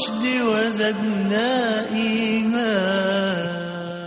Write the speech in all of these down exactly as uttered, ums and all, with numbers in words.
الرشد وزدنا إيمان.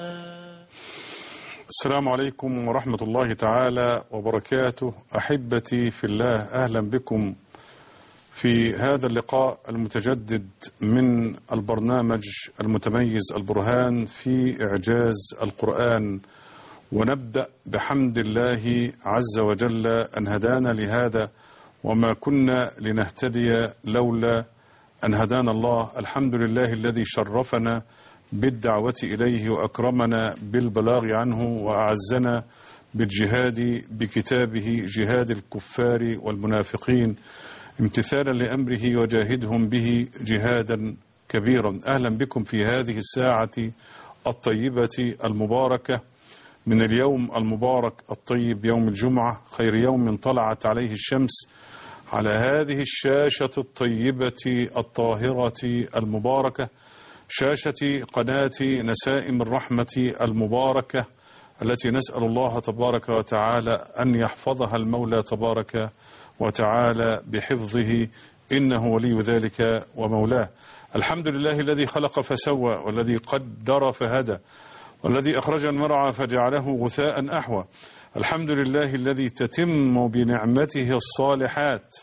السلام عليكم ورحمة الله تعالى وبركاته. أحبتي في الله، أهلا بكم في هذا اللقاء المتجدد من البرنامج المتميز البرهان في إعجاز القرآن. ونبدأ بحمد الله عز وجل أن هدانا لهذا، وما كنا لنهتدي لولا أن هدانا الله. الحمد لله الذي شرفنا بالدعوة إليه وأكرمنا بالبلاغ عنه وأعزنا بالجهاد بكتابه، جهاد الكفار والمنافقين، امتثالا لأمره وجاهدهم به جهادا كبيرا. أهلا بكم في هذه الساعة الطيبة المباركة من اليوم المبارك الطيب، يوم الجمعة، خير يوم طلعت عليه الشمس، على هذه الشاشة الطيبة الطاهرة المباركة، شاشة قناة نسائم الرحمة المباركة، التي نسأل الله تبارك وتعالى أن يحفظها المولى تبارك وتعالى بحفظه، إنه ولي ذلك ومولاه. الحمد لله الذي خلق فسوى، والذي قدر فهدى، والذي أخرج المرعى فجعله غثاء أحوى. الحمد لله الذي تتم بنعمته الصالحات.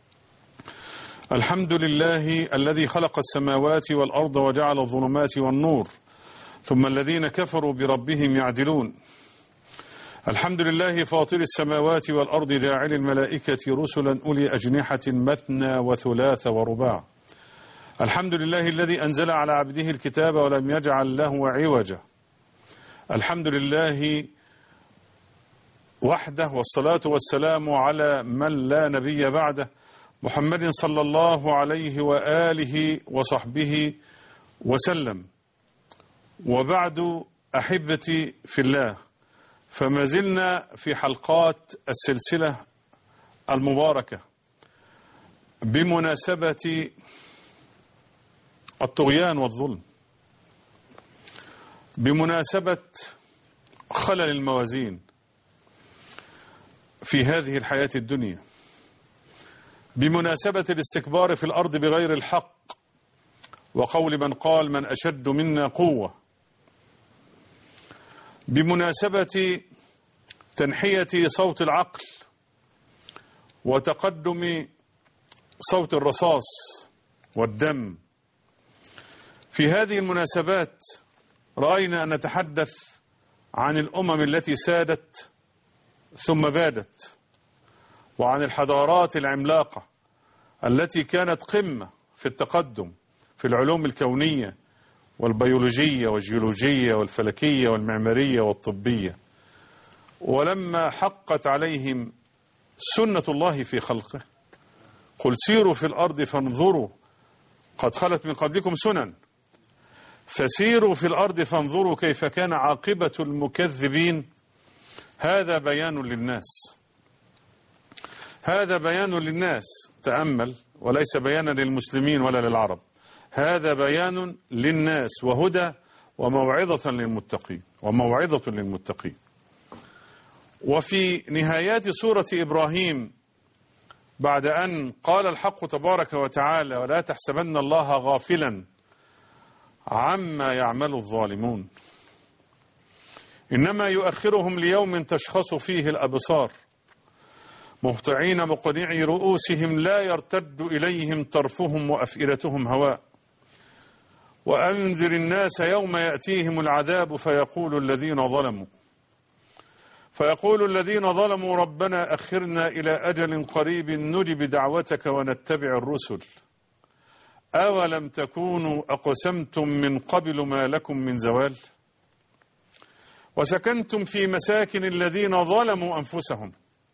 الحمد لله الذي خلق السماوات والأرض وجعل الظلمات والنور، ثم الذين كفروا بربهم يعدلون. الحمد لله فاطر السماوات والأرض، جاعل الملائكة رسلا أولي أجنحة مثنى وثلاث ورباع. الحمد لله الذي أنزل على عبده الكتاب ولم يجعل له عوجا. الحمد لله وحده، والصلاة والسلام على من لا نبي بعده، محمد صلى الله عليه وآله وصحبه وسلم. وبعد، أحبتي في الله، فما زلنا في حلقات السلسلة المباركة بمناسبة الطغيان والظلم، بمناسبة خلل الموازين في هذه الحياة الدنيا، بمناسبة الاستكبار في الأرض بغير الحق، وقول من قال من أشد منا قوة، بمناسبة تنحية صوت العقل وتقدم صوت الرصاص والدم. في هذه المناسبات رأينا أن نتحدث عن الأمم التي سادت ثم بادت، وعن الحضارات العملاقة التي كانت قمة في التقدم في العلوم الكونية والبيولوجية والجيولوجية والفلكية والمعمارية والطبية، ولما حقت عليهم سنة الله في خلقه، قل سيروا في الأرض فانظروا قد خلت من قبلكم سنن فسيروا في الأرض فانظروا كيف كان عاقبة المكذبين. هذا بيان للناس، هذا بيان للناس، تأمل، وليس بيانا للمسلمين ولا للعرب، هذا بيان للناس وهدى وموعظة للمتقين وموعظة للمتقين. وفي نهايات سورة إبراهيم، بعد أن قال الحق تبارك وتعالى ولا تحسبن الله غافلا عما يعمل الظالمون، إنما يؤخرهم ليوم تشخص فيه الأبصار مهطعين مقنعي رؤوسهم لا يرتد إليهم طرفهم وأفئدتهم هواء. وأنذر الناس يوم يأتيهم العذاب فيقول الذين ظلموا فيقول الذين ظلموا ربنا أخرنا إلى أجل قريب نجب دعوتك ونتبع الرسل أولم تكونوا أقسمتم من قبل ما لكم من زوال وسكنتم في مساكن الذين ظلموا أنفسهم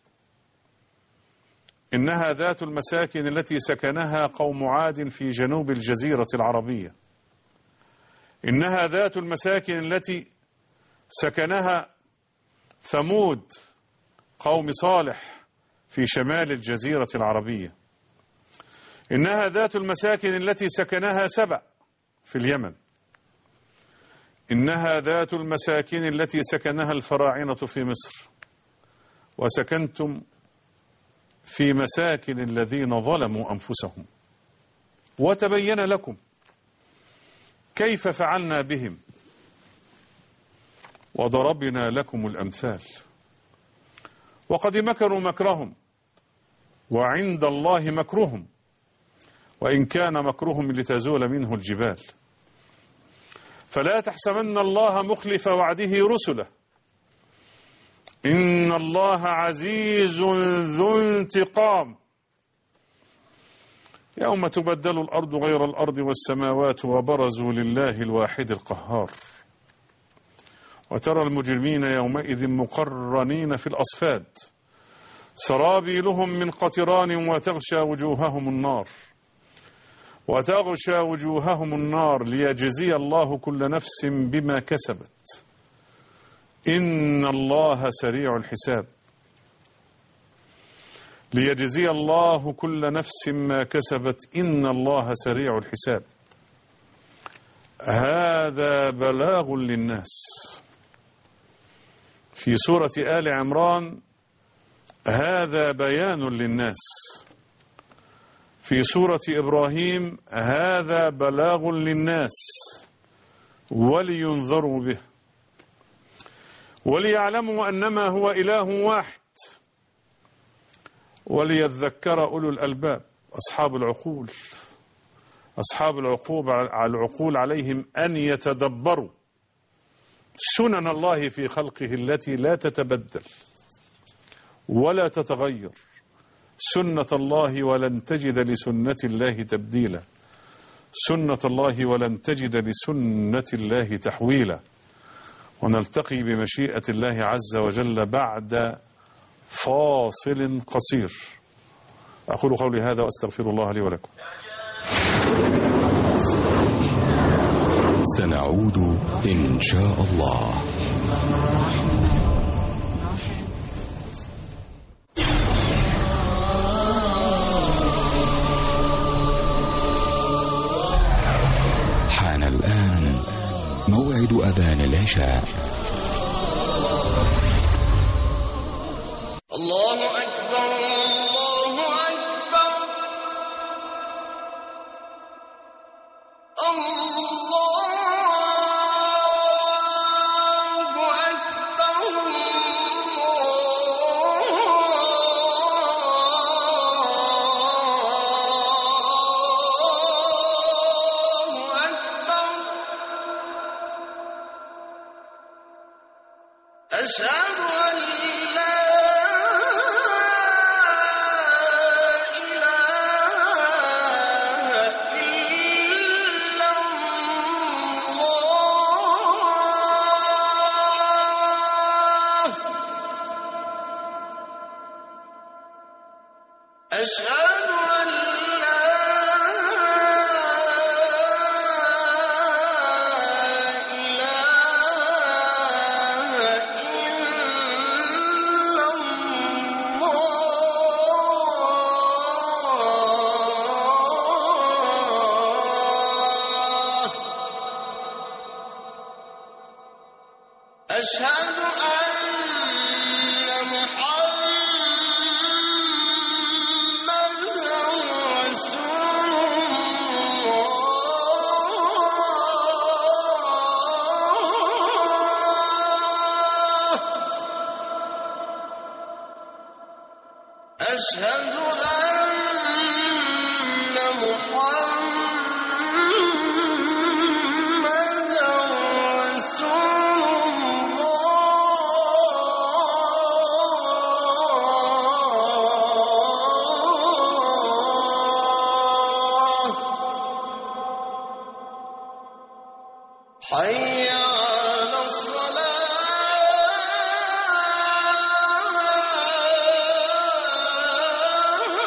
إنها ذات المساكن التي سكنها قوم عاد في جنوب الجزيرة العربية إنها ذات المساكن التي سكنها ثمود قوم صالح في شمال الجزيرة العربية إنها ذات المساكن التي سكنها سبأ في اليمن إنها ذات المساكن التي سكنها الفراعنة في مصر وسكنتم في مساكن الذين ظلموا أنفسهم وتبين لكم كيف فعلنا بهم وضربنا لكم الأمثال وقد مكروا مكرهم وعند الله مكرهم وإن كان مكرهم لتزول منه الجبال فلا تحسبن الله مخلف وعده رسله إن الله عزيز ذو انتقام يوم تبدل الأرض غير الأرض والسماوات وبرزوا لله الواحد القهار وترى المجرمين يومئذ مقرنين في الأصفاد سرابيلهم من قطران وتغشى وجوههم النار وتغشى وجوههم النار ليجزي الله كل نفس بما كسبت إن الله سريع الحساب ليجزي الله كل نفس ما كسبت إن الله سريع الحساب هذا بلاغ للناس. في سورة آل عمران هذا بيان للناس. في سورة إبراهيم هذا بلاغ للناس ولينذروا به وليعلموا أنما هو إله واحد وليذكر أولو الألباب أصحاب العقول. أصحاب العقول العقول عليهم أن يتدبروا سنن الله في خلقه التي لا تتبدل ولا تتغير سنة الله ولن تجد لسنة الله تبديلا سنة الله ولن تجد لسنة الله تحويلا. ونلتقي بمشيئة الله عز وجل بعد فاصل قصير. أقول قولي هذا وأستغفر الله لي ولكم. سنعود إن شاء الله. حان الآن موعد أذان العشاء. الله أكبر الله أكبر الله أكبر الله أكبر أشهد أن لا أشهد أن لا إله إلا الله أشهد أن محمد أشهد أن محمدا رسول الله. حي على الصلاة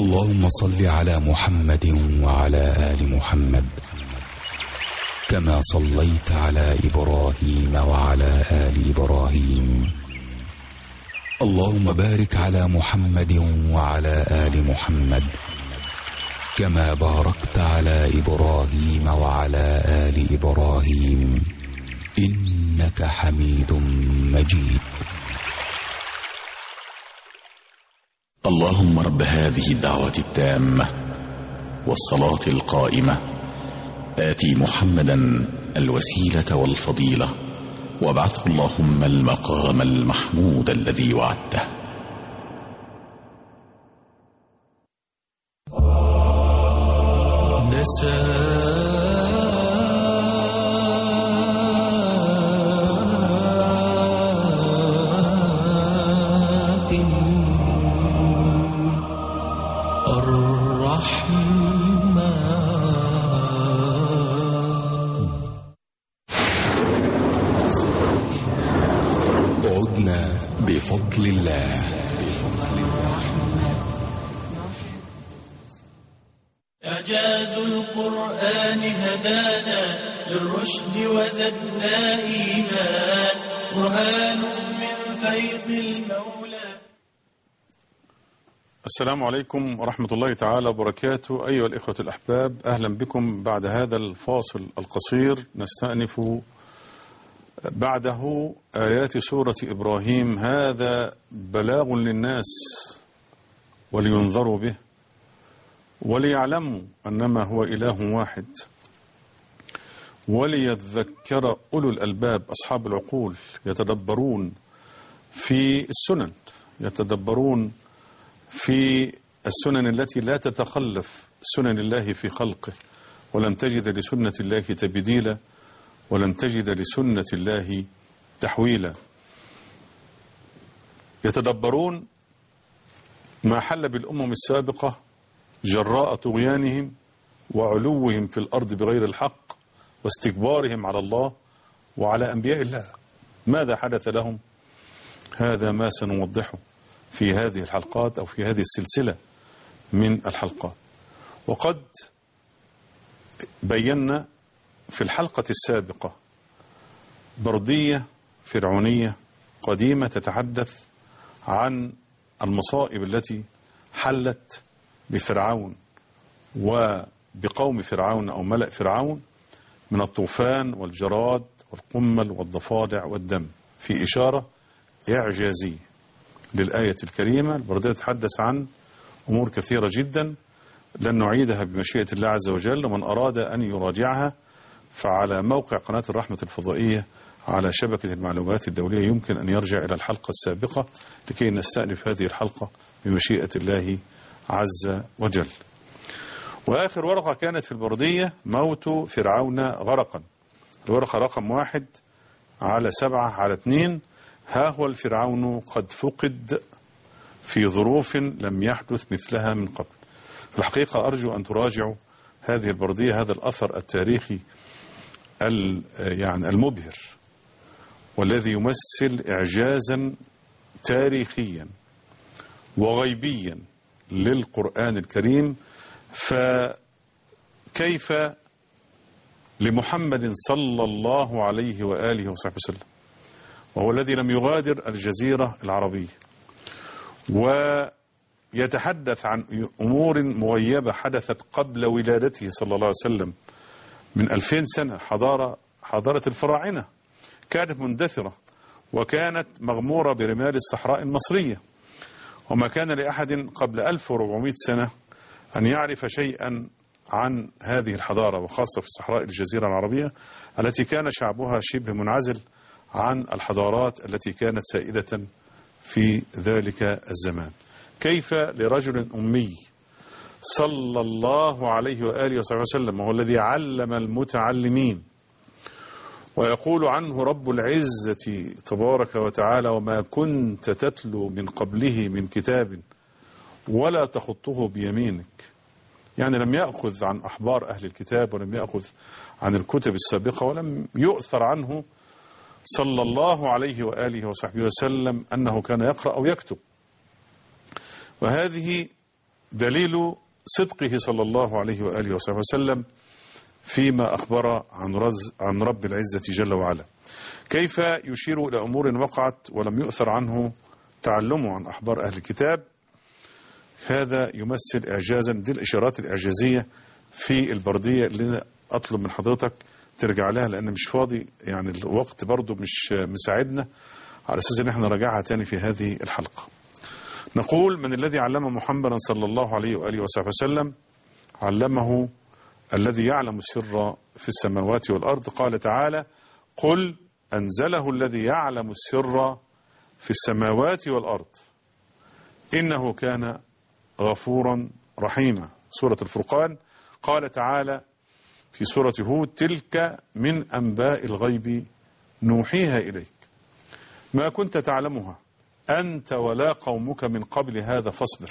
اللهم صل على محمد وعلى آل محمد كما صليت على إبراهيم وعلى آل إبراهيم. اللهم بارك على محمد وعلى آل محمد كما باركت على إبراهيم وعلى آل إبراهيم إنك حميد مجيد. اللهم رب هذه الدعوة التامة والصلاة القائمة آتي محمدا الوسيلة والفضيلة وابعثه اللهم المقام المحمود الذي وعدته. عدنا بفضل الله. إعجاز القرآن هدانا للرشد وزدنا إيمان برهان من فيض المولى. السلام عليكم ورحمة الله تعالى وبركاته. أيها الإخوة الأحباب، أهلا بكم بعد هذا الفاصل القصير نستأنف بعده آيات سورة إبراهيم. هذا بلاغ للناس ولينذروا به وليعلموا أنما هو إله واحد وليذكر أولو الألباب أصحاب العقول يتدبرون في السنن يتدبرون في السنن التي لا تتخلف سنن الله في خلقه، ولن تجد لسنة الله تبديلا ولن تجد لسنة الله تحويلا. يتدبرون ما حل بالأمم السابقة جراء طغيانهم وعلوهم في الأرض بغير الحق واستكبارهم على الله وعلى أنبياء الله. ماذا حدث لهم؟ هذا ما سنوضحه في هذه الحلقات أو في هذه السلسلة من الحلقات. وقد بينا في الحلقة السابقة بردية فرعونية قديمة تتحدث عن المصائب التي حلت بفرعون وبقوم فرعون أو ملأ فرعون من الطوفان والجراد والقمل والضفادع والدم، في إشارة إعجازية للآية الكريمة. البردية تتحدث عن أمور كثيرة جدا لن نعيدها بمشيئة الله عز وجل، ومن أراد أن يراجعها فعلى موقع قناة الرحمة الفضائية على شبكة المعلومات الدولية يمكن أن يرجع إلى الحلقة السابقة لكي نستأنف هذه الحلقة بمشيئة الله عز وجل. وآخر ورقة كانت في البردية موت فرعون غرقا، الورقة رقم واحد على سبعة على اثنين. ها هو الفرعون قد فقد في ظروف لم يحدث مثلها من قبل. في الحقيقة أرجو أن تراجعوا هذه البردية، هذا الأثر التاريخي يعني المبهر والذي يمثل إعجازا تاريخيا وغيبيا للقرآن الكريم. فكيف لمحمد صلى الله عليه وآله وصحبه وسلم، وهو الذي لم يغادر الجزيرة العربية، ويتحدث عن أمور مغيبة حدثت قبل ولادته صلى الله عليه وسلم من ألفين سنة. حضارة حضارة الفراعنة كانت مندثرة وكانت مغمورة برمال الصحراء المصرية، وما كان لأحد قبل ألف وأربعمائة سنة أن يعرف شيئا عن هذه الحضارة، وخاصة في صحراء الجزيرة العربية التي كان شعبها شبه منعزل عن الحضارات التي كانت سائدة في ذلك الزمان. كيف لرجل أمي صلى الله عليه وآله وصحبه وسلم، وهو الذي علم المتعلمين، ويقول عنه رب العزة تبارك وتعالى: وما كنت تتلو من قبله من كتاب ولا تخطه بيمينك. يعني لم يأخذ عن أحبار أهل الكتاب ولم يأخذ عن الكتب السابقة، ولم يؤثر عنه صلى الله عليه وآله وصحبه وسلم أنه كان يقرأ أو يكتب. وهذه دليل صدقه صلى الله عليه وآله وصحبه وسلم فيما أخبر عن, رز عن رب العزة جل وعلا. كيف يشير إلى أمور وقعت ولم يؤثر عنه تعلمه عن أخبار أهل الكتاب. هذا يمثل إعجازا. دي الإشارات الإعجازية في البردية اللي أطلب من حضرتك ترجع لها، لأن مش فاضي، يعني الوقت برضو مش مساعدنا على أساس أن احنا نراجعها تاني في هذه الحلقة. نقول: من الذي علم محمدا صلى الله عليه وآله وصحبه وسلم؟ علمه الذي يعلم السر في السماوات والأرض. قال تعالى: قل أنزله الذي يعلم السر في السماوات والأرض إنه كان غفورا رحيما. سورة الفرقان. قال تعالى في سورة هود: تلك من أنباء الغيب نوحيها إليك ما كنت تعلمها أنت ولا قومك من قبل هذا فاصبر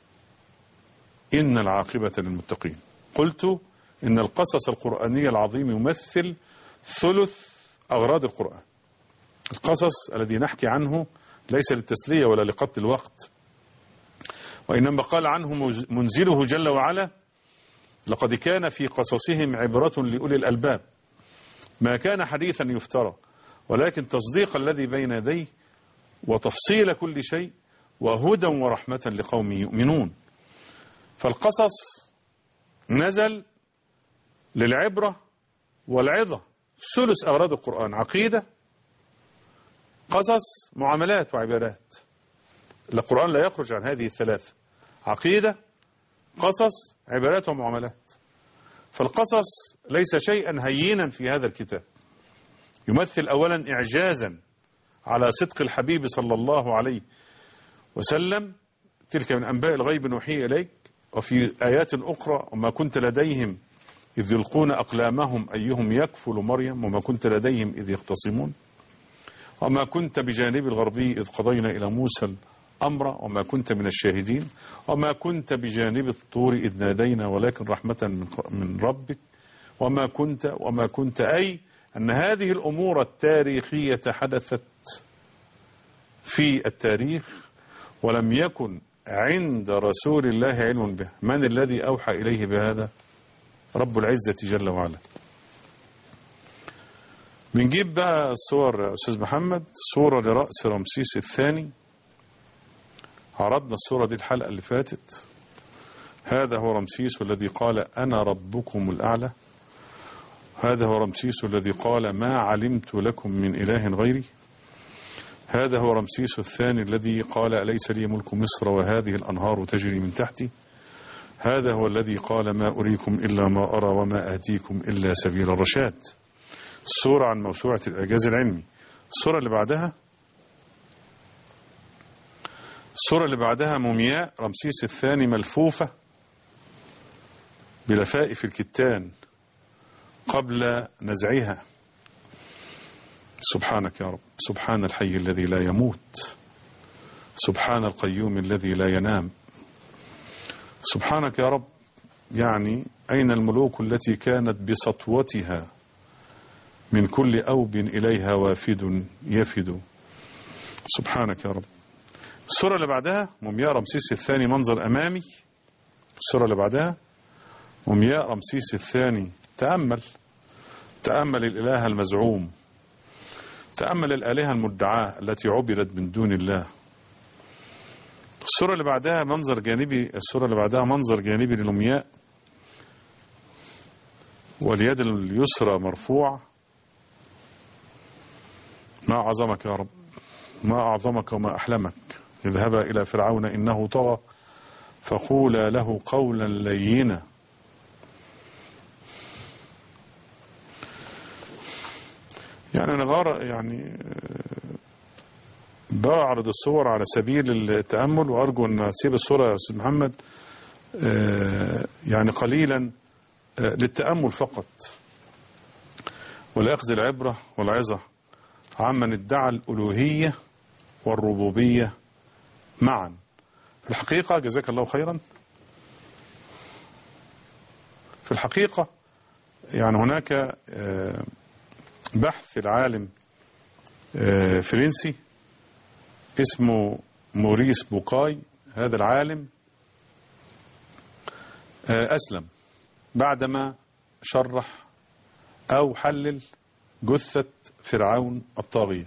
إن العاقبة للمتقين. قلت إن القصص القرآني العظيم يمثل ثلث أغراض القرآن. القصص الذي نحكي عنه ليس للتسلية ولا لقتل الوقت، وإنما قال عنه منزله جل وعلا: لقد كان في قصصهم عبرة لأولي الألباب ما كان حديثا يفترى ولكن تصديق الذي بين يديه وتفصيل كل شيء وهدى ورحمة لقوم يؤمنون. فالقصص نزل للعبرة والعظة. ثلث أغراض القرآن: عقيدة، قصص، معاملات وعبادات. القرآن لا يخرج عن هذه الثلاثة: عقيدة، قصص، عبادات ومعاملات. فالقصص ليس شيئا هينا في هذا الكتاب. يمثل أولا إعجازا على صدق الحبيب صلى الله عليه وسلم. تلك من أنباء الغيب نوحي إليك. وفي آيات أخرى: وما كنت لديهم إذ يلقون أقلامهم أيهم يكفل مريم وما كنت لديهم إذ يختصمون وما كنت بجانب الغربي إذ قضينا إلى موسى الأمر وما كنت من الشاهدين وما كنت بجانب الطور إذ نادينا ولكن رحمة من ربك وما كنت وما كنت أي أن هذه الأمور التاريخية حدثت في التاريخ ولم يكن عند رسول الله علم به. من الذي أوحى إليه بهذا؟ رب العزة جل وعلا. بنجيب بقى الصور يا أستاذ محمد. صورة لرأس رمسيس الثاني، عرضنا الصورة دي الحلقة اللي فاتت. هذا هو رمسيس الذي قال أنا ربكم الأعلى. هذا هو رمسيس الذي قال ما علمت لكم من إله غيري. هذا هو رمسيس الثاني الذي قال أليس لي ملك مصر وهذه الأنهار تجري من تحتي. هذا هو الذي قال ما أريكم إلا ما أرى وما آتيكم إلا سبيل الرشاد. الصورة عن موسوعة الإعجاز العلمي. الصورة اللي بعدها الصورة اللي بعدها مومياء رمسيس الثاني ملفوفة بلفائف الكتان قبل نزعها. سبحانك يا رب، سبحان الحي الذي لا يموت، سبحان القيوم الذي لا ينام. سبحانك يا رب، يعني أين الملوك التي كانت بسطوتها من كل أوب إليها وافد يفد. سبحانك يا رب. الصورة اللي بعدها مومياء رمسيس الثاني منظر أمامي. الصورة اللي بعدها مومياء رمسيس الثاني. تأمل تأمل الإله المزعوم، تأمل الآلهة المدعاة التي عبدت من دون الله. الصورة اللي بعدها منظر جانبي. الصورة اللي بعدها منظر جانبي للمومياء واليد اليسرى مرفوع. ما أعظمك يا رب، ما أعظمك وما أحلمك. اذهبا إلى فرعون إنه طغى فقولا له قولا لينا. يعني أنا غار يعني بعرض الصور على سبيل التأمل، وأرجو أن تسيب الصورة يا أستاذ محمد يعني قليلا للتأمل فقط ولأخذ العبرة والعظة عمن ادعى الألوهية والربوبية معا. في الحقيقة جزاك الله خيرا، في الحقيقة يعني هناك بحث العالم فرنسي اسمه موريس بوكاي. هذا العالم أسلم بعدما شرح أو حلل جثة فرعون الطاغية،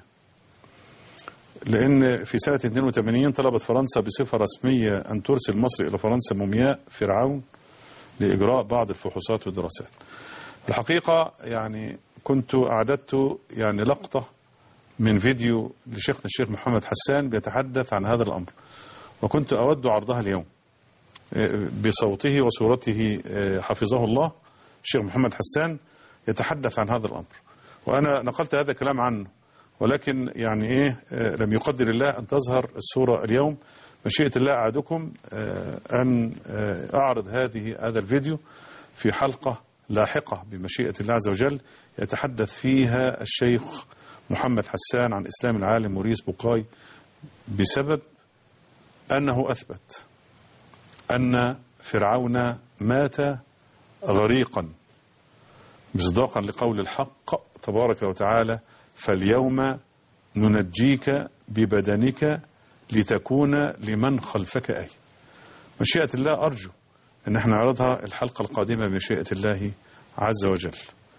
لأن في سنة اثنين وثمانين طلبت فرنسا بصفة رسمية أن ترسل مصر إلى فرنسا مومياء فرعون لإجراء بعض الفحوصات والدراسات. الحقيقة يعني كنت أعددت يعني لقطة من فيديو لشيخنا الشيخ محمد حسان بيتحدث عن هذا الأمر، وكنت أود عرضها اليوم بصوته وصورته حفظه الله. الشيخ محمد حسان يتحدث عن هذا الأمر، وأنا نقلت هذا الكلام عنه، ولكن يعني إيه لم يقدر الله أن تظهر الصورة اليوم. مشيئة الله أعدكم أن أعرض هذه هذا الفيديو في حلقة لاحقة بمشيئة الله عز وجل يتحدث فيها الشيخ محمد حسان عن إسلام العالم موريس بوقاي، بسبب أنه أثبت أن فرعون مات غريقا مصداقا لقول الحق تبارك وتعالى: فاليوم ننجيك ببدنك لتكون لمن خلفك آية. مشيئة الله أرجو أن احنا نعرضها الحلقة القادمة بمشيئة الله عز وجل.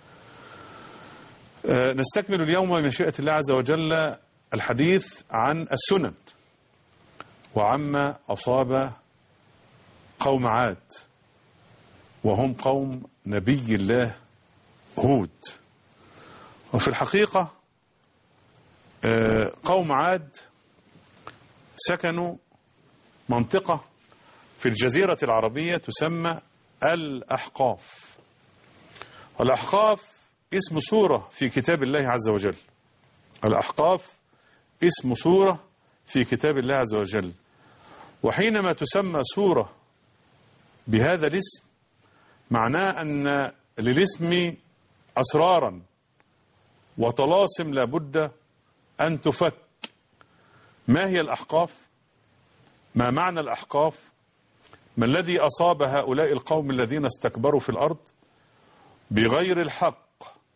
نستكمل اليوم بمشيئة الله عز وجل الحديث عن السنن وعما أصاب قوم عاد، وهم قوم نبي الله هود. وفي الحقيقة قوم عاد سكنوا منطقة في الجزيرة العربية تسمى الأحقاف. والأحقاف اسم سورة في كتاب الله عز وجل. الأحقاف اسم سورة في كتاب الله عز وجل، وحينما تسمى سورة بهذا الاسم معناه أن للاسم أسرارا وطلاسم لابد أن تفك. ما هي الأحقاف؟ ما معنى الأحقاف؟ ما الذي أصاب هؤلاء القوم الذين استكبروا في الأرض بغير الحق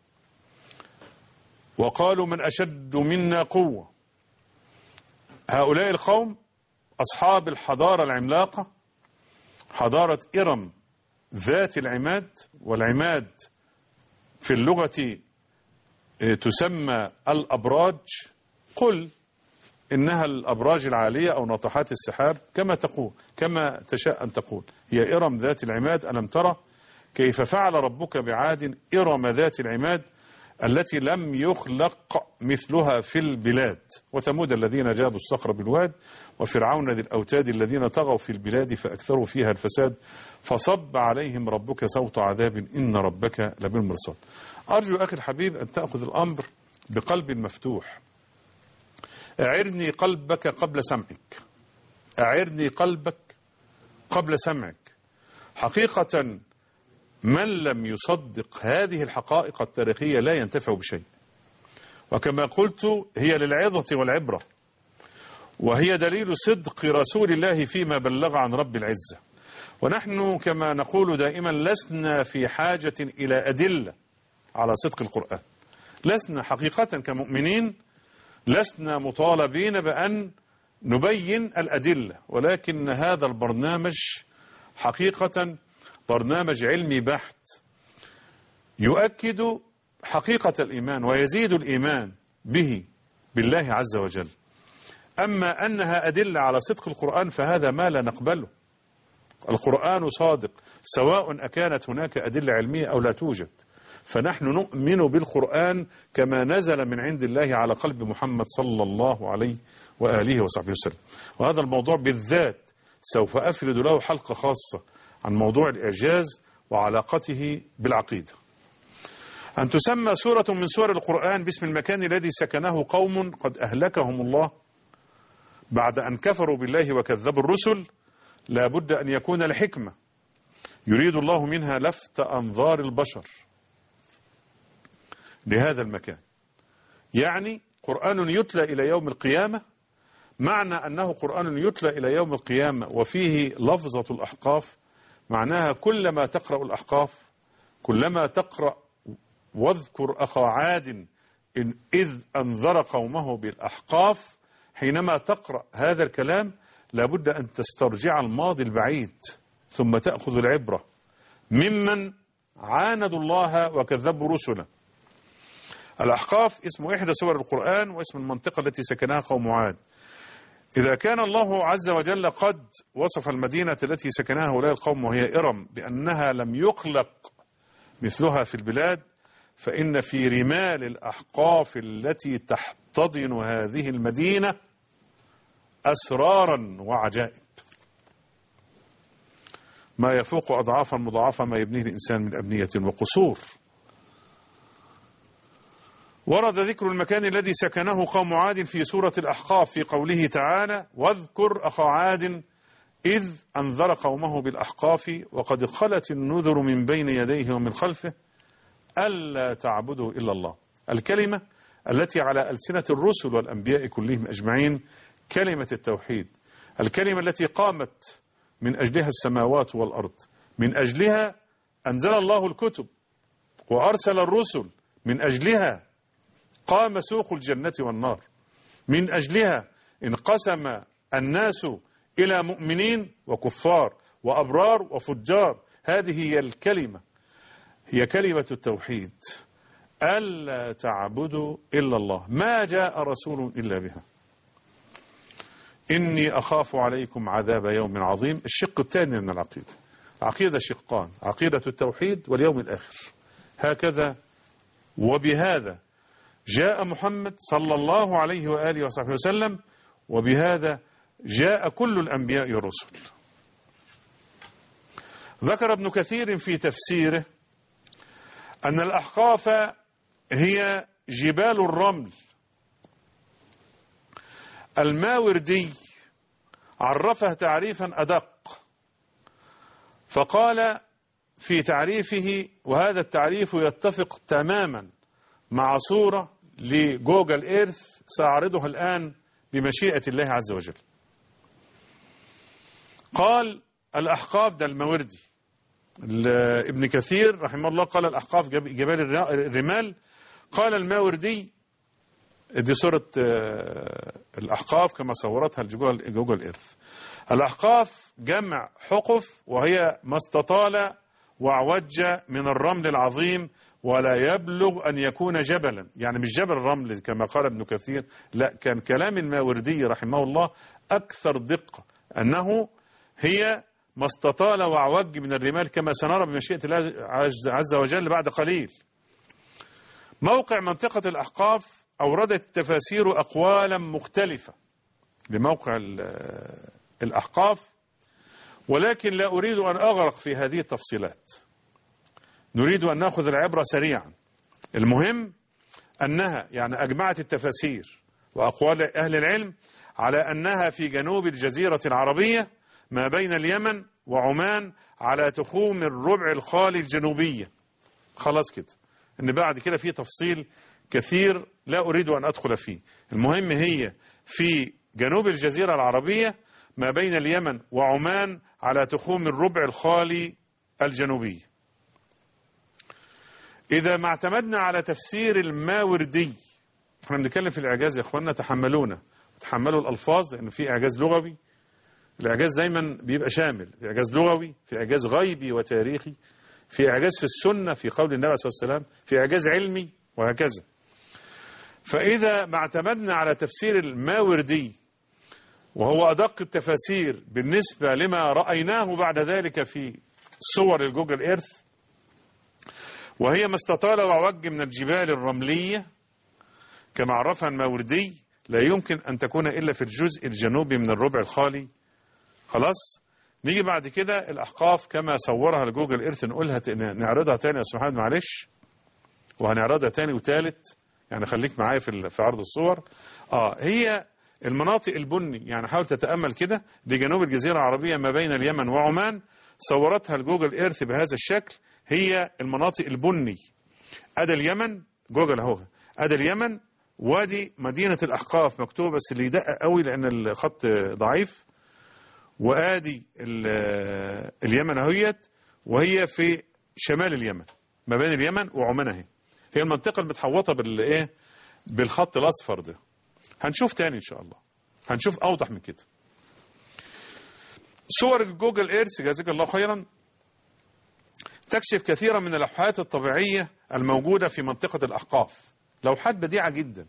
وقالوا من أشد منا قوة؟ هؤلاء القوم أصحاب الحضارة العملاقة، حضارة إرم ذات العماد. والعماد في اللغة تسمى الأبراج. قل إنها الأبراج العالية أو ناطحات السحاب كما تقول كما تشاء أن تقول. هي إرم ذات العماد. ألم ترى كيف فعل ربك بعاد إرم ذات العماد التي لم يخلق مثلها في البلاد، وثمود الذين جابوا الصخر بالواد، وفرعون ذي الأوتاد الذين طغوا في البلاد فأكثروا فيها الفساد، فصب عليهم ربك صوت عذاب إن ربك لبالمرصاد. أرجو أخي الحبيب أن تأخذ الأمر بقلب مفتوح. أعرني قلبك قبل سمعك، أعرني قلبك قبل سمعك. حقيقة من لم يصدق هذه الحقائق التاريخية لا ينتفع بشيء، وكما قلت هي للعظة والعبرة، وهي دليل صدق رسول الله فيما بلغ عن رب العزة. ونحن كما نقول دائما لسنا في حاجة إلى أدلة على صدق القرآن. لسنا حقيقة كمؤمنين لسنا مطالبين بأن نبين الأدلة، ولكن هذا البرنامج حقيقة برنامج علمي بحت يؤكد حقيقة الإيمان ويزيد الإيمان به بالله عز وجل. أما أنها أدلة على صدق القرآن فهذا ما لا نقبله. القرآن صادق سواء أكانت هناك أدلة علمية أو لا توجد، فنحن نؤمن بالقرآن كما نزل من عند الله على قلب محمد صلى الله عليه وآله وصحبه وسلم. وهذا الموضوع بالذات سوف أفرد له حلقة خاصة عن موضوع الإعجاز وعلاقته بالعقيدة. أن تسمى سورة من سور القرآن باسم المكان الذي سكنه قوم قد أهلكهم الله بعد أن كفروا بالله وكذبوا الرسل لا بد أن يكون لحكمة يريد الله منها لفت أنظار البشر لهذا المكان. يعني قرآن يتلى إلى يوم القيامة، معنى أنه قرآن يتلى إلى يوم القيامة وفيه لفظة الأحقاف معناها كلما تقرأ الأحقاف كلما تقرأ واذكر أخا عاد إن إذ أنذر قومه بالأحقاف. حينما تقرأ هذا الكلام لابد أن تسترجع الماضي البعيد ثم تأخذ العبرة ممن عاندوا الله وكذبوا رسله. الأحقاف اسم إحدى سور القرآن واسم المنطقة التي سكنها قوم عاد. إذا كان الله عز وجل قد وصف المدينة التي سكنها هؤلاء القوم وهي إرم بأنها لم يخلق مثلها في البلاد، فإن في رمال الأحقاف التي تحتضن هذه المدينة أسرارا وعجائب ما يفوق أضعافا مضاعفة ما يبنيه الإنسان من أبنية وقصور. ورد ذكر المكان الذي سكنه قوم عاد في سورة الأحقاف في قوله تعالى: واذكر أخا عاد إذ أنذر قومه بالأحقاف وقد خلت النذر من بين يديه ومن خلفه ألا تعبدوا إلا الله. الكلمة التي على ألسنة الرسل والأنبياء كلهم أجمعين كلمة التوحيد، الكلمة التي قامت من أجلها السماوات والأرض، من أجلها أنزل الله الكتب وأرسل الرسل، من أجلها قام سوق الجنة والنار، من أجلها انقسم الناس إلى مؤمنين وكفار وأبرار وفجار. هذه هي الكلمة، هي كلمة التوحيد، ألا تعبدوا إلا الله، ما جاء رسول إلا بها. إني أخاف عليكم عذاب يوم عظيم. الشق الثاني من العقيدة، عقيدة شقان: عقيدة التوحيد واليوم الآخر. هكذا وبهذا جاء محمد صلى الله عليه وآله وصحبه وسلم، وبهذا جاء كل الأنبياء والرسل. ذكر ابن كثير في تفسيره أن الأحقاف هي جبال الرمل. الماوردي عرفها تعريفا أدق، فقال في تعريفه، وهذا التعريف يتفق تماما مع صورة لجوجل إيرث سأعرضها الآن بمشيئة الله عز وجل. قال الأحقاف، ده الماوردي، ابن كثير رحمه الله قال الأحقاف جبال الرمال. قال الماوردي، دي صورة الأحقاف كما صورتها الجوجل جوجل إيرث. الأحقاف جمع حقف، وهي ما استطال وعوج من الرمل العظيم ولا يبلغ أن يكون جبلا، يعني مش جبل الرمل كما قال ابن كثير، لا، كان كلام الماوردي رحمه الله أكثر دقة، أنه هي ما استطال وعوج من الرمال كما سنرى بمشيئة الله عز وجل بعد قليل. موقع منطقة الأحقاف أوردت التفاسير أقوالا مختلفة لموقع الأحقاف، ولكن لا أريد أن أغرق في هذه التفصيلات، نريد أن نأخذ العبرة سريعا. المهم أنها يعني أجمعت التفاسير وأقوال أهل العلم على أنها في جنوب الجزيرة العربية ما بين اليمن وعمان على تخوم الربع الخالي الجنوبية. خلاص كده، إن بعد كده في تفصيل كثير لا أريد أن أدخل فيه. المهم هي في جنوب الجزيرة العربية ما بين اليمن وعمان على تخوم الربع الخالي الجنوبي. إذا ما اعتمدنا على تفسير الماوردي، احنا بنتكلم في الإعجاز يا إخواننا، تحملونا تحملوا الألفاظ، لأن في إعجاز لغوي. الإعجاز دايما بيبقى شامل، في إعجاز لغوي، في إعجاز غيبي وتاريخي، في إعجاز في السنة في قول النبي صلى الله عليه وسلم، في إعجاز علمي، وهكذا. فإذا ما اعتمدنا على تفسير الماوردي، وهو أدق التفاسير بالنسبة لما رأيناه بعد ذلك في صور الجوجل إيرث، وهي ما استطال وعوج من الجبال الرملية كما عرفها الماوردي، لا يمكن أن تكون إلا في الجزء الجنوبي من الربع الخالي. خلاص، نيجي بعد كده الأحقاف كما صورها الجوجل إيرث، نقولها نعرضها تاني يا سبحان، معلش، وهنعرضها تاني وتالت، يعني خليك معايا في في عرض الصور. اه هي المناطق البني، يعني حاول تتأمل كده، لجنوب الجزيرة العربية ما بين اليمن وعمان، صورتها الجوجل إيرث بهذا الشكل. هي المناطق البني، أدى اليمن، جوجل اهو، أدى اليمن، وادي مدينة الأحقاف مكتوب بس اللي يدقق قوي لأن الخط ضعيف، وآدي اليمن اهيت، وهي في شمال اليمن ما بين اليمن وعمان اهي. هي المنطقة المتحوطة بالايه بالخط الأصفر ده. هنشوف تاني إن شاء الله، هنشوف أوضح من كده. صور جوجل إيرث جزاك الله خيرا تكشف كثيرا من اللوحات الطبيعية الموجودة في منطقة الأحقاف، لوحات بديعة جدا.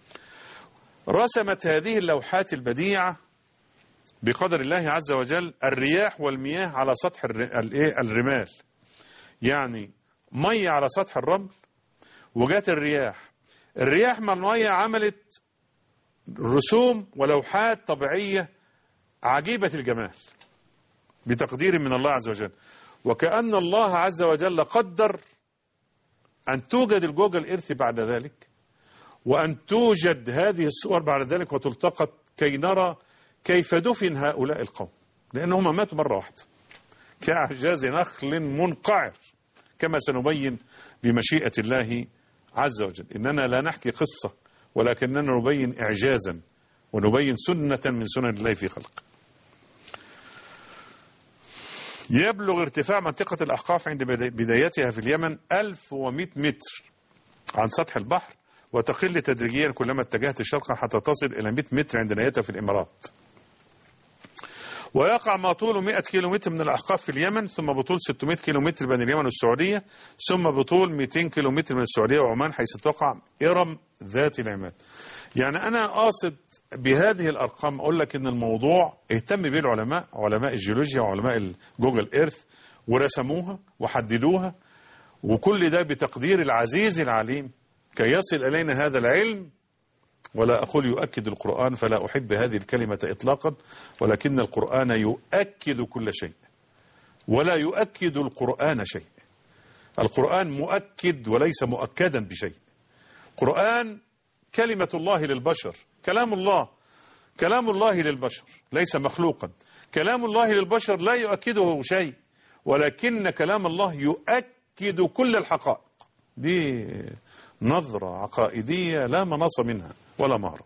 رسمت هذه اللوحات البديعة بقدر الله عز وجل الرياح والمياه على سطح الرمال، يعني مية على سطح الرمل، وجات الرياح الرياح مع المية عملت رسوم ولوحات طبيعية عجيبة الجمال بتقدير من الله عز وجل. وكأن الله عز وجل قدر أن توجد الجوجل إيرث بعد ذلك، وأن توجد هذه الصور بعد ذلك وتلتقط كي نرى كيف دفن هؤلاء القوم، لأنهم ماتوا مرة واحدة كأعجاز نخل منقعر، كما سنبين بمشيئة الله عز وجل. إننا لا نحكي قصة، ولكننا نبين إعجازا ونبين سنة من سنن الله في خلق. يبلغ ارتفاع منطقة الأحقاف عند بدايتها في اليمن ألف ومئة متر عن سطح البحر، وتقل تدريجيا كلما اتجهت شرقا حتى تصل إلى مئة متر عند نهايتها في الإمارات. ويقع ما طوله مئة كيلومتر من الأحقاف في اليمن، ثم بطول ستمئة كيلومتر بين اليمن والسعودية، ثم بطول مئتين كيلومتر من السعودية وعمان حيث تقع إرم ذات العماد. يعني أنا قاصد بهذه الأرقام أقول لك إن الموضوع اهتم به العلماء، علماء الجيولوجيا وعلماء الجوجل إيرث، ورسموها وحددوها، وكل ده بتقدير العزيز العليم كي يصل إلينا هذا العلم. ولا أقول يؤكد القرآن، فلا أحب هذه الكلمة إطلاقا، ولكن القرآن يؤكد كل شيء ولا يؤكد القرآن شيء. القرآن مؤكد وليس مؤكدا بشيء. القرآن كلمة الله للبشر، كلام الله كلام الله للبشر ليس مخلوقا. كلام الله للبشر لا يؤكده شيء، ولكن كلام الله يؤكد كل الحقائق. دي نظرة عقائدية لا مناص منها ولا مهرب.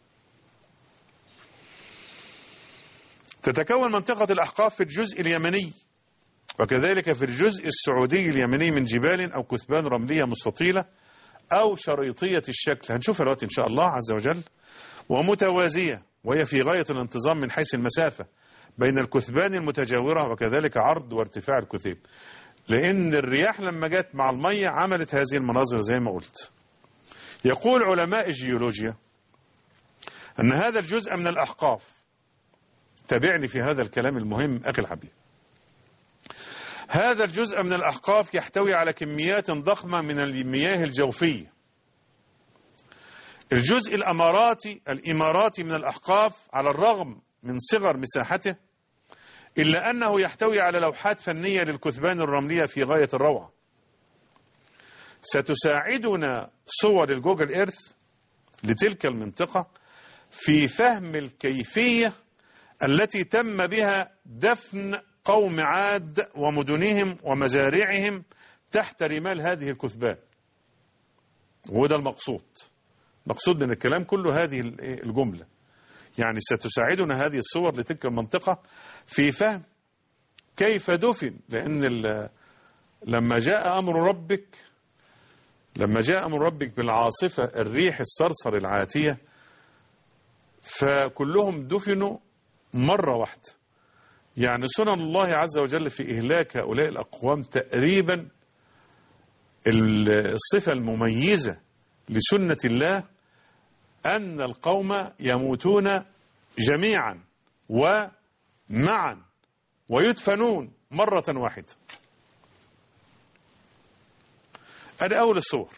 تتكون منطقة الأحقاف في الجزء اليمني، وكذلك في الجزء السعودي اليمني، من جبال أو كثبان رملية مستطيلة أو شريطية الشكل، هنشوفها دلوقتي إن شاء الله عز وجل، ومتوازية، وهي في غاية الانتظام من حيث المسافة بين الكثبان المتجاورة، وكذلك عرض وارتفاع الكثيب، لأن الرياح لما جت مع المية عملت هذه المناظر زي ما قلت. يقول علماء الجيولوجيا أن هذا الجزء من الأحقاف، تابعني في هذا الكلام المهم أخي الحبيب، هذا الجزء من الأحقاف يحتوي على كميات ضخمة من المياه الجوفية. الجزء الإماراتي الإماراتي من الأحقاف على الرغم من صغر مساحته إلا أنه يحتوي على لوحات فنية للكثبان الرملية في غاية الروعة. ستساعدنا صور الجوجل إيرث لتلك المنطقة في فهم الكيفية التي تم بها دفن قوم عاد ومدنهم ومزارعهم تحت رمال هذه الكثبان. وده المقصود مقصود من الكلام كله هذه الجملة، يعني ستساعدنا هذه الصور لتلك المنطقة في فهم كيف دفن. لأن لما جاء أمر ربك لما جاء أمر ربك بالعاصفة الريح الصرصر العاتية، فكلهم دفنوا مرة واحدة. يعني سنن الله عز وجل في إهلاك هؤلاء الأقوام تقريبا الصفة المميزة لسنة الله أن القوم يموتون جميعا ومعا ويدفنون مرة واحدة. أدي أول الصور،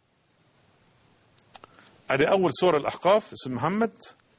أدي أول صور الأحقاف. اسم محمد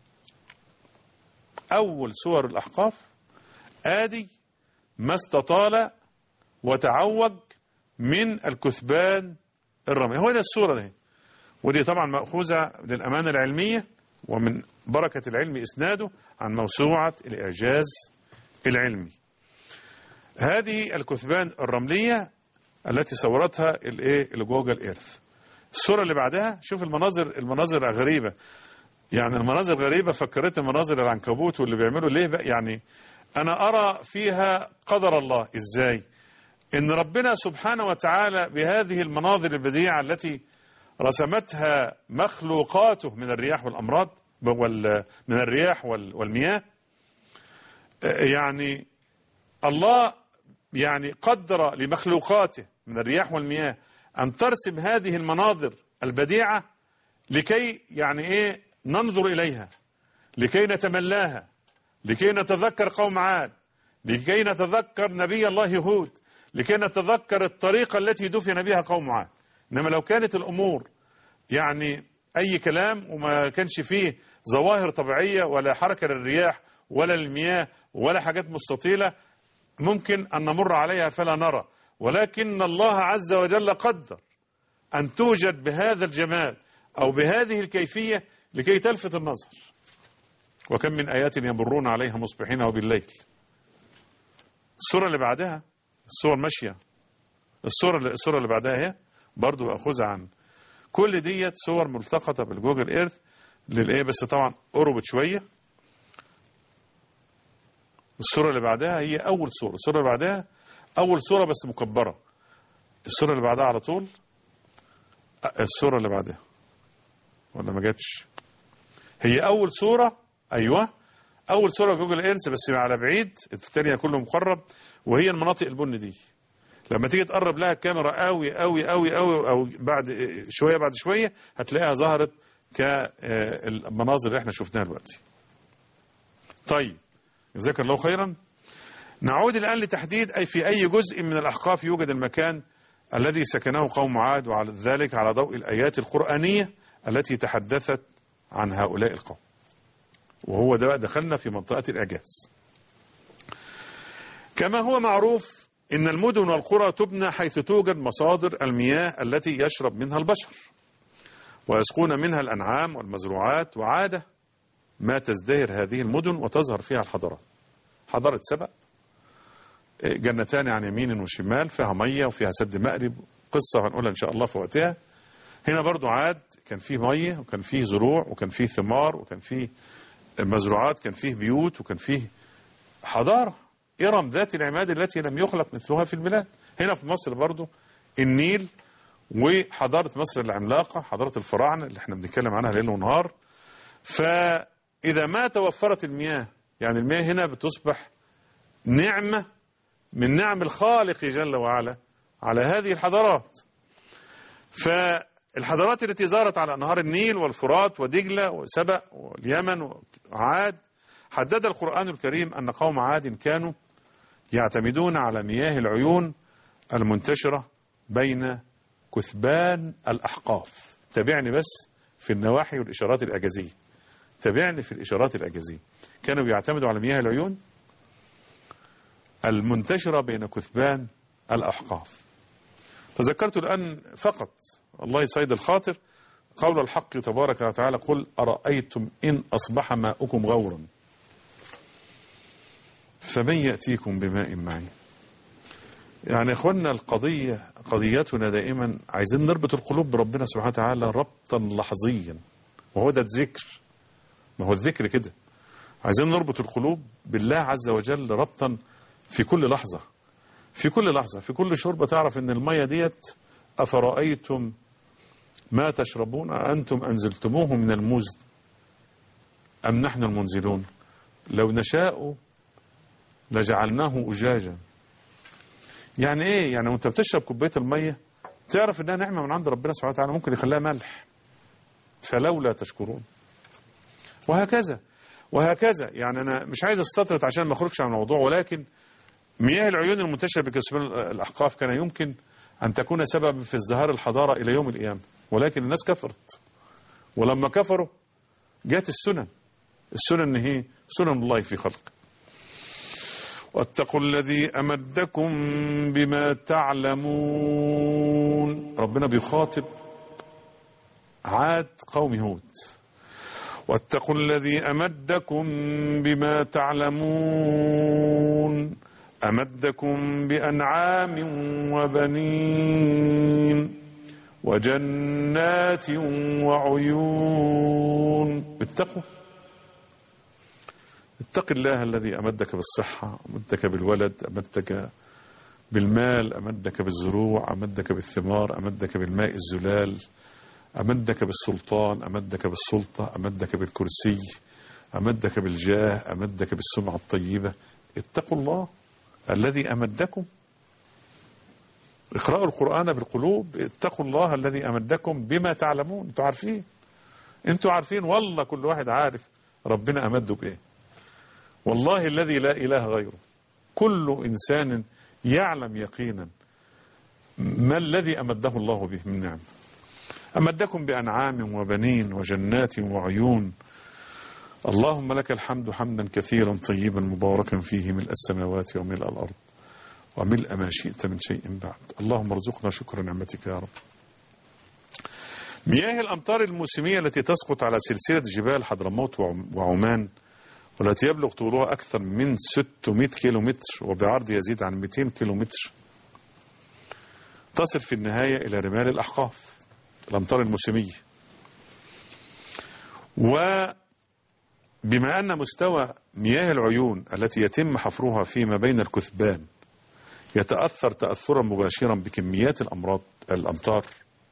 أول صور الأحقاف، آدي ما استطال وتعوج من الكثبان الرملية. هو ده الصورة دي، ودي طبعا مأخوذة للأمانة العلمية ومن بركة العلم إسناده عن موسوعة الإعجاز العلمي. هذه الكثبان الرملية التي صورتها الايه الجوجل إيرث. الصورة اللي بعدها شوف المناظر المناظر غريبة، يعني المناظر غريبة فكرتني مناظر العنكبوت واللي بيعملوا ليه بقى. يعني أنا أرى فيها قدر الله إزاي إن ربنا سبحانه وتعالى بهذه المناظر البديعة التي رسمتها مخلوقاته من الرياح والأمراض من الرياح والمياه، يعني الله يعني قدر لمخلوقاته من الرياح والمياه أن ترسم هذه المناظر البديعة لكي يعني إيه ننظر إليها، لكي نتملاها، لكي نتذكر قوم عاد، لكي نتذكر نبي الله هود، لكي نتذكر الطريقة التي دفن بها قوم عاد. إنما لو كانت الأمور يعني أي كلام وما كانش فيه ظواهر طبيعية ولا حركة للرياح ولا المياه ولا حاجات مستطيلة ممكن أن نمر عليها فلا نرى، ولكن الله عز وجل قدر أن توجد بهذا الجمال أو بهذه الكيفية لكي تلفت النظر. وكم من آيات يمرون عليها مصبحين وبالليل. الصورة اللي بعدها الصور ماشية، الصورة اللي, الصورة اللي بعدها هي برضو أخذها عن كل ديت صور ملتقطة بالجوجل ايرث للإيه، بس طبعا قربت شوية. الصورة اللي بعدها هي أول صورة، الصورة اللي بعدها أول صورة بس مكبرة. الصورة اللي بعدها على طول الصورة اللي بعدها ولا ما جاتش؟ هي أول صورة، أيوة أول صورة جوجل ايرث بس على بعيد، الثانية كله مقرب، وهي المناطق البن دي. لما تيجي تقرب لها الكاميرا قوي قوي قوي قوي أو بعد شوية بعد شوية هتلاقيها ظهرت كالمناظر اللي احنا شفناها دلوقتي. طيب جزاك الله خيرا. نعود الآن لتحديد أي في أي جزء من الأحقاف يوجد المكان الذي سكنه قوم عاد، وعلى ذلك على ضوء الآيات القرآنية التي تحدثت عن هؤلاء القوم. وهو ده بقى دخلنا في منطقة الإعجاز. كما هو معروف إن المدن والقرى تبنى حيث توجد مصادر المياه التي يشرب منها البشر ويسقون منها الأنعام والمزروعات، وعادة ما تزدهر هذه المدن وتظهر فيها الحضارات. حضارة سبأ جنتان عن يمين وشمال فيها مية وفيها سد مأرب، قصة هنقولها إن شاء الله في وقتها. هنا برضو عاد كان فيه مية وكان فيه زروع وكان فيه ثمار وكان فيه مزروعات، كان فيه بيوت وكان فيه حضارة. إرم ذات العماد التي لم يخلق مثلها في البلاد. هنا في مصر برضو النيل وحضارة مصر العملاقة، حضارة الفراعنة اللي احنا بنتكلم عنها ليل ونهار. فإذا ما توفرت المياه، يعني المياه هنا بتصبح نعمة من نعم الخالق جل وعلا على هذه الحضارات. فالحضارات التي زارت على أنهار النيل والفرات ودجلة وسبأ واليمن وعاد، حدد القرآن الكريم أن قوم عاد كانوا يعتمدون على مياه العيون المنتشرة بين كثبان الأحقاف. تابعني بس في النواحي والإشارات الإعجازية، تابعني في الإشارات الإعجازية. كانوا يعتمدوا على مياه العيون المنتشرة بين كثبان الأحقاف. تذكرت الآن فقط الله يسعد الخاطر قول الحق تبارك وتعالى: قل أرأيتم إن أصبح ماؤكم غورا فمن يأتيكم بماء معين. يعني يا اخوانا القضية قضيتنا دائما عايزين نربط القلوب بربنا سبحانه وتعالى ربطا لحظيا، وهو ده الذكر. ما هو الذكر كده، عايزين نربط القلوب بالله عز وجل ربطا في كل لحظة، في كل لحظة، في كل شربة تعرف ان المية ديت أفرأيتم ما تشربون أنتم أنزلتموه من المزن أم نحن المنزلون لو نشاء لجعلناه أجاجا. يعني ايه؟ يعني وانت بتشرب كوبايه الميه تعرف انها نعمه من عند ربنا سبحانه وتعالى، ممكن يخليها ملح، فلولا تشكرون. وهكذا وهكذا. يعني انا مش عايز استطرد عشان ما اخرجش عن الموضوع، ولكن مياه العيون المنتشره بكثبان الاحقاف كان يمكن ان تكون سببا في ازدهار الحضاره الى يوم القيامه، ولكن الناس كفرت، ولما كفروا جاءت السنن. السنن هي سنن الله في خلقه. واتقوا الذي أمدكم بما تعلمون. ربنا بيخاطب عاد قوم هود. واتقوا الذي أمدكم بما تعلمون أمدكم بأنعام وبنين وجنات وعيون. اتقوا، اتق الله الذي أمدك بالصحة، أمدك بالولد، أمدك بالمال، أمدك بالزروع، أمدك بالثمار، أمدك بالماء الزلال، أمدك بالسلطان، أمدك بالسلطة، أمدك بالكرسي، أمدك بالجاه، أمدك بالسمعة الطيبة. اتقوا الله الذي أمدكم. اقرأوا القرآن بالقلوب، اتقوا الله الذي أمدكم بما تعلمون. انتوا عارفين، انتوا عارفين والله كل واحد عارف ربنا أمده بإيه. والله الذي لا إله غيره، كل إنسان يعلم يقينا ما الذي أمده الله به من نعمة. أمدكم بأنعام وبنين وجنات وعيون. اللهم لك الحمد حمدا كثيرا طيبا مباركا فيه ملء السماوات وملء الأرض وملء ما شئت من شيء بعد. اللهم ارزقنا شكر نعمتك يا رب. مياه الأمطار الموسمية التي تسقط على سلسلة جبال حضرموت وعمان، والتي يبلغ طولها أكثر من ستمائة كيلومتر وبعرض يزيد عن مئتين كيلومتر، تصل في النهاية إلى رمال الأحقاف، الأمطار الموسمية. وبما أن مستوى مياه العيون التي يتم حفرها فيما بين الكثبان يتأثر تأثرا مباشرا بكميات الأمراض الأمطار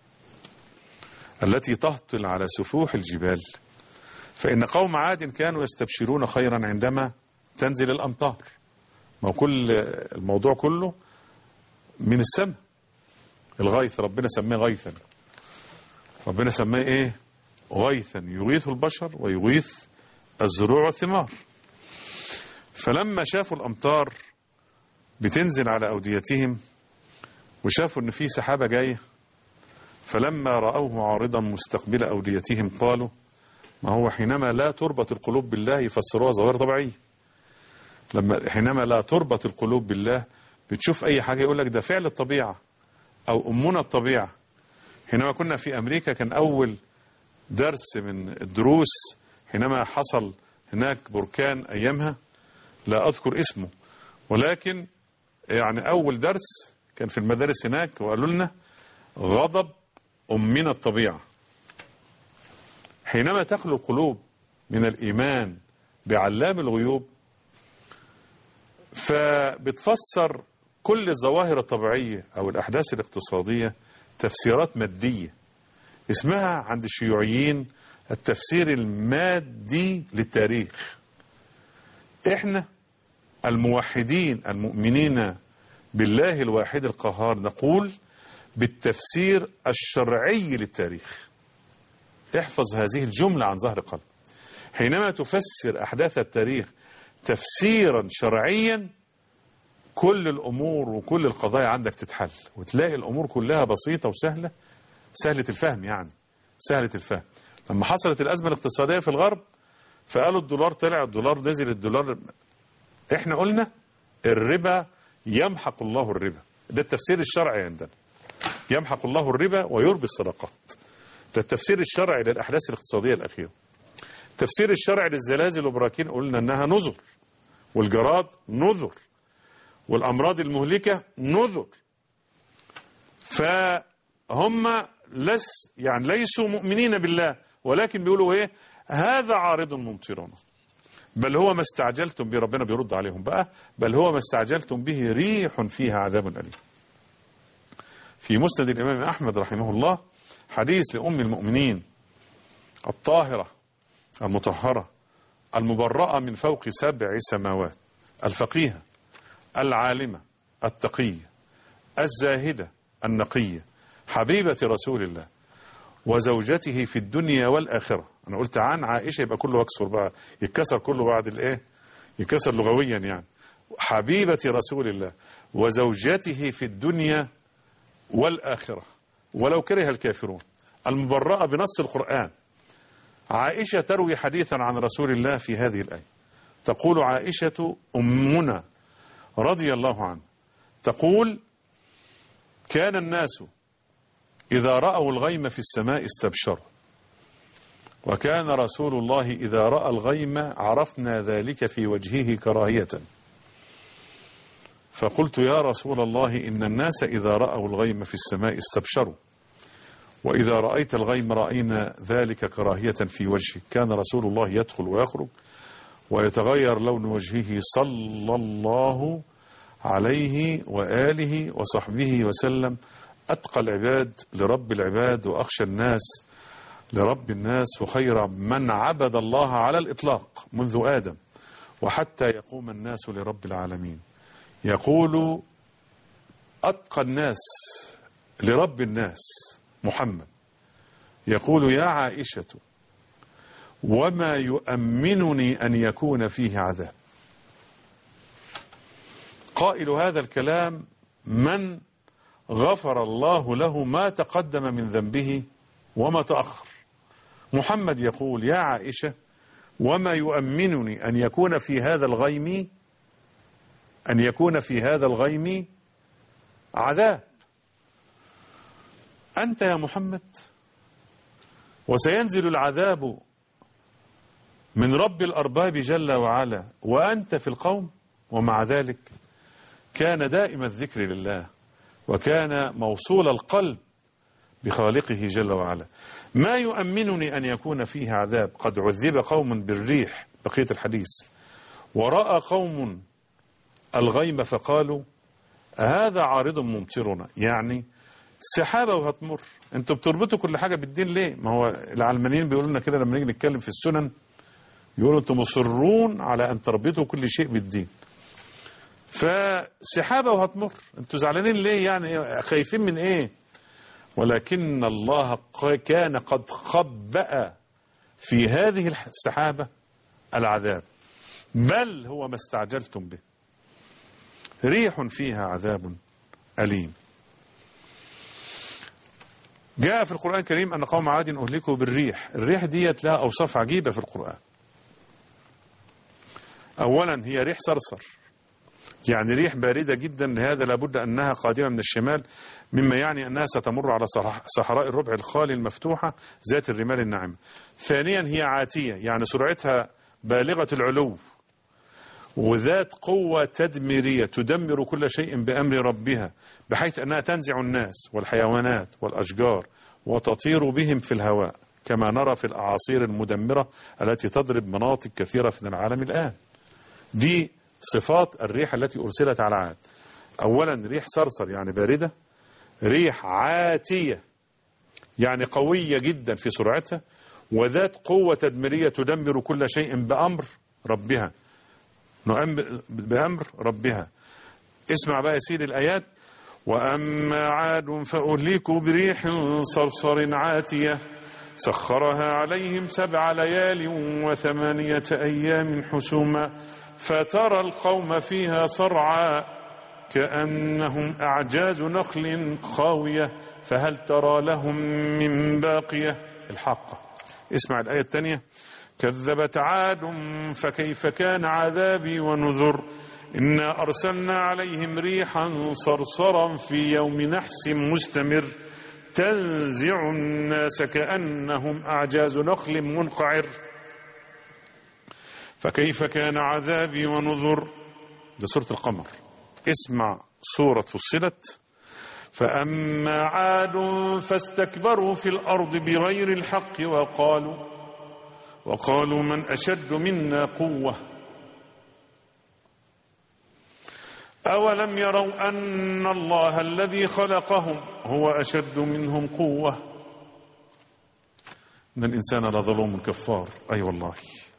التي تهطل على سفوح الجبال، فإن قوم عاد كانوا يستبشرون خيرا عندما تنزل الأمطار. ما كل الموضوع كله من السماء، الغيث ربنا سماه غيثا، ربنا سماه ايه؟ غيثا يغيث البشر ويغيث الزروع والثمار. فلما شافوا الأمطار بتنزل على أوديتهم وشافوا ان في سحابة جاية، فلما رأوه عارضا مستقبل أوديتهم قالوا ما هو حينما لا تربط القلوب بالله يفسروها ظواهر طبيعية. لما حينما لا تربط القلوب بالله بتشوف أي حاجة يقول لك ده فعل الطبيعة أو أمنا الطبيعة. حينما كنا في أمريكا كان أول درس من الدروس حينما حصل هناك بركان أيامها، لا أذكر اسمه، ولكن يعني أول درس كان في المدارس هناك وقالوا لنا غضب أمنا الطبيعة. حينما تخلو القلوب من الإيمان بعلام الغيوب فبتفسر كل الظواهر الطبيعية أو الأحداث الاقتصادية تفسيرات مادية، اسمها عند الشيوعيين التفسير المادي للتاريخ. احنا الموحدين المؤمنين بالله الواحد القهار نقول بالتفسير الشرعي للتاريخ. احفظ هذه الجملة عن ظهر قلب. حينما تفسر أحداث التاريخ تفسيرا شرعيا كل الأمور وكل القضايا عندك تتحل، وتلاقي الأمور كلها بسيطة وسهلة، سهلة الفهم يعني سهلة الفهم. لما حصلت الأزمة الاقتصادية في الغرب فقالوا الدولار طلع، الدولار نزل، الدولار، احنا قلنا الربا يمحق الله الربا، ده التفسير الشرعي عندنا، يمحق الله الربا ويربي الصدقات، ده التفسير الشرعي للأحداث الاقتصادية الأخيرة. التفسير الشرعي للزلازل والبراكين قلنا أنها نذر، والجراد نذر، والأمراض المهلكة نذر. فهم لس يعني ليسوا مؤمنين بالله، ولكن بيقولوا ايه؟ هذا عارض ممطرنا، بل هو ما استعجلتم به. ربنا بيرد عليهم بقى، بل هو ما استعجلتم به ريح فيها عذاب أليم. في مسند الإمام أحمد رحمه الله حديث لأم المؤمنين الطاهرة المطهرة المبرأة من فوق سبع سماوات، الفقيهة العالمة التقية الزاهدة النقية، حبيبة رسول الله وزوجته في الدنيا والآخرة. أنا قلت عن عائشة يبقى كله يكسر بقى، يتكسر كله بعد الإيه؟ يتكسر لغويا يعني. حبيبة رسول الله وزوجته في الدنيا والآخرة ولو كره الكافرون، المبرأة بنص القرآن. عائشة تروي حديثا عن رسول الله في هذه الآية، تقول عائشة أمنا رضي الله عنها تقول كان الناس إذا رأوا الغيم في السماء استبشروا، وكان رسول الله إذا رأى الغيم عرفنا ذلك في وجهه كراهية، فقلت يا رسول الله إن الناس إذا رأوا الغيم في السماء استبشروا، وإذا رأيت الغيم رأينا ذلك كراهية في وجهه. كان رسول الله يدخل ويخرج ويتغير لون وجهه صلى الله عليه وآله وصحبه وسلم، أتقى العباد لرب العباد وأخشى الناس لرب الناس، وخير من عبد الله على الإطلاق منذ آدم وحتى يقوم الناس لرب العالمين. يقول أتقى الناس لرب الناس محمد يقول يا عائشة وما يؤمنني أن يكون فيه عذاب. قائل هذا الكلام من غفر الله له ما تقدم من ذنبه وما تأخر. محمد يقول يا عائشة وما يؤمنني أن يكون في هذا الغيم أن يكون في هذا الغيم عذاب. أنت يا محمد وسينزل العذاب من رب الأرباب جل وعلا وأنت في القوم. ومع ذلك كان دائم الذكر لله وكان موصول القلب بخالقه جل وعلا. ما يؤمنني أن يكون فيه عذاب قد عذب قوم بالريح بقية الحديث ورأى قوم الغيم فقالوا هذا عارض ممطرنا، يعني سحابة وهتمر. انتوا بتربطوا كل حاجة بالدين ليه؟ ما هو العلمانيين بيقولوا لنا كده لما نيجي نتكلم في السنن يقولوا انتوا مصرون على ان تربطوا كل شيء بالدين. فسحابة وهتمر، انتوا زعلانين ليه؟ يعني خايفين من ايه؟ ولكن الله كان قد خبأ في هذه السحابة العذاب، بل هو ما استعجلتم به، ريح فيها عذاب أليم. جاء في القرآن الكريم أن قوم عاد أهلكوا بالريح. الريح ديت لها أوصاف عجيبة في القرآن. أولا هي ريح صرصر، يعني ريح باردة جدا، لهذا لابد أنها قادمة من الشمال، مما يعني أنها ستمر على صحراء الربع الخالي المفتوحة ذات الرمال الناعمة. ثانيا هي عاتية، يعني سرعتها بالغة العلو، وذات قوة تدميرية تدمر كل شيء بأمر ربها، بحيث أنها تنزع الناس والحيوانات والأشجار وتطير بهم في الهواء، كما نرى في الأعاصير المدمرة التي تضرب مناطق كثيرة من العالم الآن. دي صفات الريح التي أرسلت على عاد. أولا ريح صرصر يعني باردة، ريح عاتية يعني قوية جدا في سرعتها، وذات قوة تدميرية تدمر كل شيء بأمر ربها، بأمر ربها. اسمع بقى يا سيدي الآيات. وأما عاد فأهلكوا بريح صرصر عاتية سخرها عليهم سبع ليال وثمانية أيام حسوما فترى القوم فيها صرعى كأنهم أعجاز نخل خاوية فهل ترى لهم من باقية. الحاقة. اسمع الآية الثانية. كذبت عاد فكيف كان عذابي ونذر إنا أرسلنا عليهم ريحا صرصرا في يوم نحس مستمر تنزع الناس كأنهم أعجاز نخل منقعر فكيف كان عذابي ونذر. ده سورة القمر. اسمع سورة فصلت. فأما عاد فاستكبروا في الأرض بغير الحق وقالوا وقالوا من أشد منا قوة أولم يروا أن الله الذي خلقهم هو أشد منهم قوة. إن الإنسان لظلوم كفار. أي أيوة والله.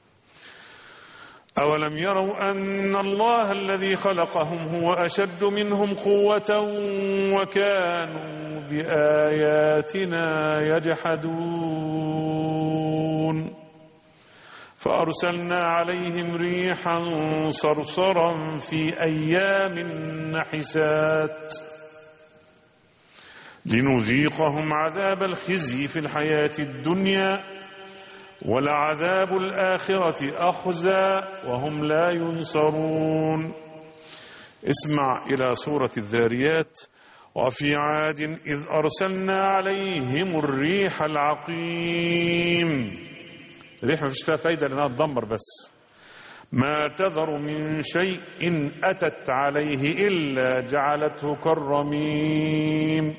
أولم يروا أن الله الذي خلقهم هو أشد منهم قوة وكانوا بآياتنا يجحدون فأرسلنا عليهم ريحا صرصرا في أيام نحسات لنذيقهم عذاب الخزي في الحياة الدنيا ولعذاب الآخرة أخزى وهم لا ينصرون. اسمع إلى سورة الذاريات. وفي عاد إذ أرسلنا عليهم الريح العقيم. الريح ما فيش فيها فايدة لأنها تدمر بس. ما تذر من شيء أتت عليه إلا جعلته كالرميم.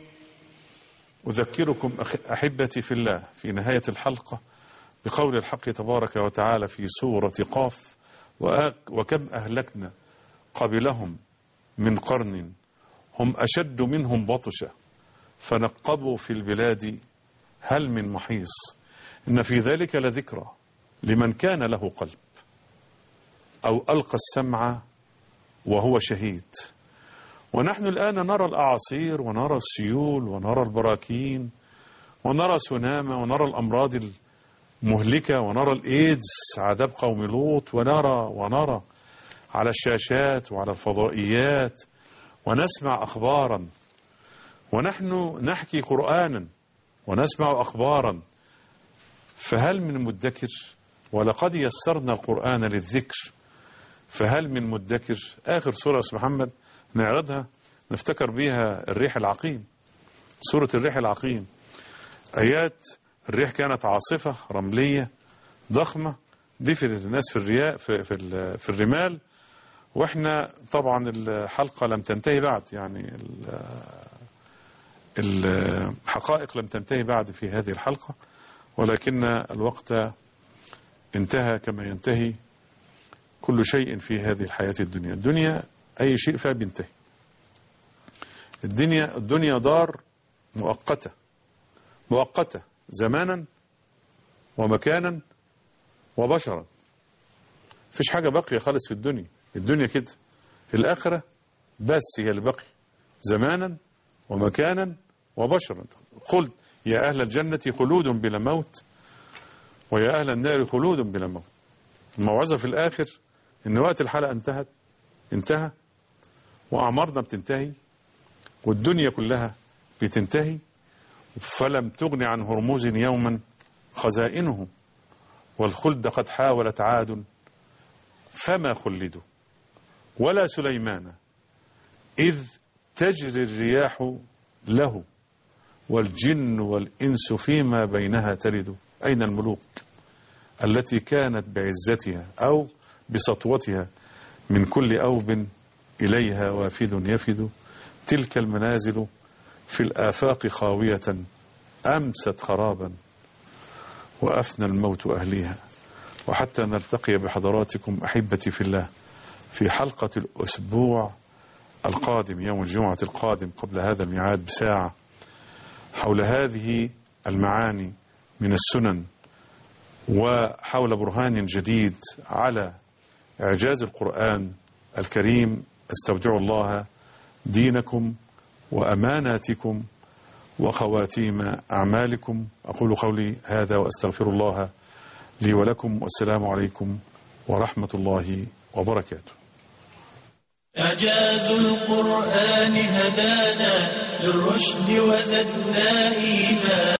أذكركم أحبتي في الله في نهاية الحلقة بقول الحق تبارك وتعالى في سورة قاف. وكم أهلكنا قبلهم من قرن هم أشد منهم بطشا فنقبوا في البلاد هل من محيص إن في ذلك لذكرى لمن كان له قلب أو ألقى السمع وهو شهيد ونحن الآن نرى الأعاصير ونرى السيول ونرى البراكين ونرى سنامة ونرى الأمراض المهلكة ونرى الإيدز عذاب قوم لوط، ونرى ونرى على الشاشات وعلى الفضائيات، ونسمع أخبارا، ونحن نحكي قرآنا ونسمع أخبارا. فهل من مدكر؟ ولقد يسرنا القرآن للذكر فهل من مدكر. آخر سورة اسم محمد نعرضها نفتكر بيها الريح العقيم، سورة الريح العقيم. آيات الريح كانت عاصفة رملية ضخمة دي في الناس في الرياء في, في, في الرمال، واحنا طبعا الحلقة لم تنتهي بعد، يعني الحقائق لم تنتهي بعد في هذه الحلقة، ولكن الوقت انتهى كما ينتهي كل شيء في هذه الحياة الدنيا. الدنيا أي شيء فيها بينتهي. الدنيا الدنيا دار مؤقتة مؤقتة زمانا ومكانا وبشرا. فيش حاجة باقية خالص في الدنيا. الدنيا كده. الآخرة بس هي اللي باقي زمانا ومكانا وبشرا. قلت يا أهل الجنة خلود بلا موت ويا أهل النار خلود بلا موت. الموعظة في الآخر إن وقت الحلقة انتهت انتهى وأعمارنا بتنتهي والدنيا كلها بتنتهي، فلم تغن عن هرموز يوما خزائنه والخلد قد حاولت عاد فما خلدوا ولا سليمان إذ تجري الرياح له والجن والإنس فيما بينها تلد. أين الملوك التي كانت بعزتها أو بسطوتها من كل أوب إليها وافد يفد. تلك المنازل في الآفاق خاوية أمست خرابا وأفنى الموت أهليها. وحتى نلتقي بحضراتكم أحبتي في الله في حلقة الأسبوع القادم يوم الجمعة القادم قبل هذا الميعاد بساعة حول هذه المعاني من السنن وحول برهان جديد على إعجاز القرآن الكريم. استودع الله دينكم وأماناتكم وخواتيم أعمالكم. أقول قولي هذا وأستغفر الله لي ولكم، والسلام عليكم ورحمة الله وبركاته. إعجاز القرآن هدانا للرشد وزدنا إيمانا.